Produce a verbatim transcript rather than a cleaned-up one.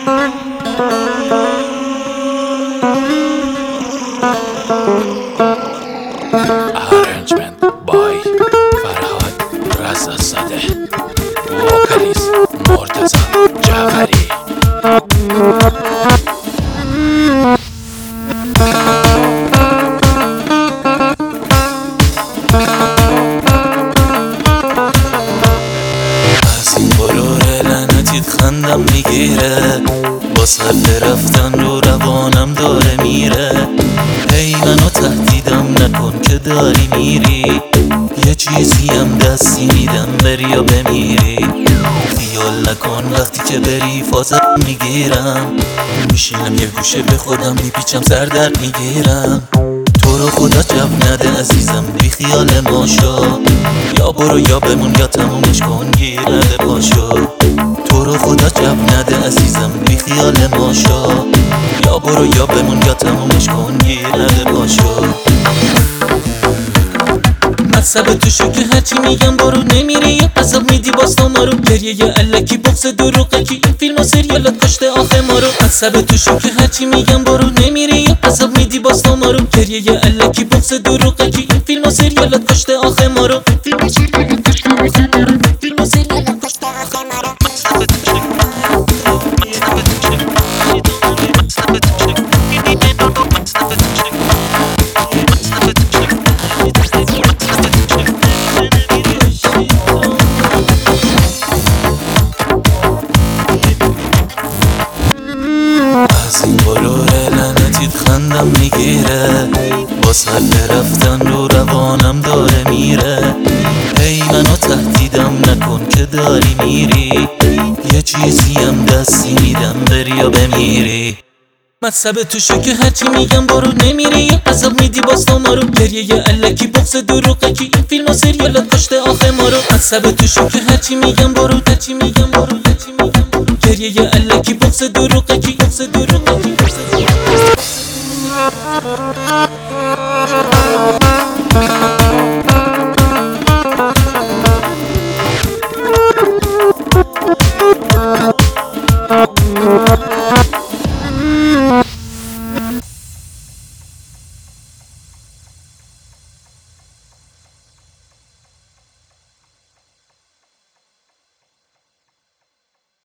Arrangement by Farhad Raza Sadeh. Vocalist Mortaza Jafari. از این بلور لعنتیت خندم میگیره، با صرف رفتن رو روانم داره میره. هی منو تهدیدم نکن که داری میری، یه چیزی هم دستی میدم بری یا بمیری. خیال نکن وقتی که بری فازم میگیرم، میشینم یه گوشه به خودم میپیچم سر درد میگیرم. تو رو خدا جب نده عزیزم بی خیال ماشا، یا برو یا بمون یا تمومش کن گیر نده پاشو. تو رو خدا جب نده عزیزم بی خیال ماشا، یا برو یا بمون یا تمومش کن گیر نده پاشو. مصبه توشو که هرچی میگم برو نمیری، یه عذاب میدی باستا ما رو. گریه یه علکی بغض دروغه که این فیلم و سریالات کشته آخه ما رو. مصبه توشو که هرچی میگم برو نمیری، یه عذاب میدی باستا ما رو. گریه یه علکی بغض دروغه که این فیلم و سریالات کشته آخه ما رو. فیلم و سریالات کشته آخه ما رو. فیلم و سریالات کشته آخه ما رو. مصبه توشو مصبه توشو مصبه توشو مصبه توشو از این بلور لعنتیت خندم میگیره، با صرف رفتن رو روانم داره میره. هی منو تهدیدم نکن که داری میری، یه چیزی هم دستی میدم بری یا بمیری. مصبه توشو که هرچی میگم برو نمیری، یه عذاب میدی باستا ما رو. گریه یه علکی بغض دروغه که این فیلم و سریالات کشته آخه ما رو. مصبه توشو که هرچی میگم برو هرچی میگم برو هرچی میگم برو. گریه یه علکی بغض دروغه که بغض دروغه که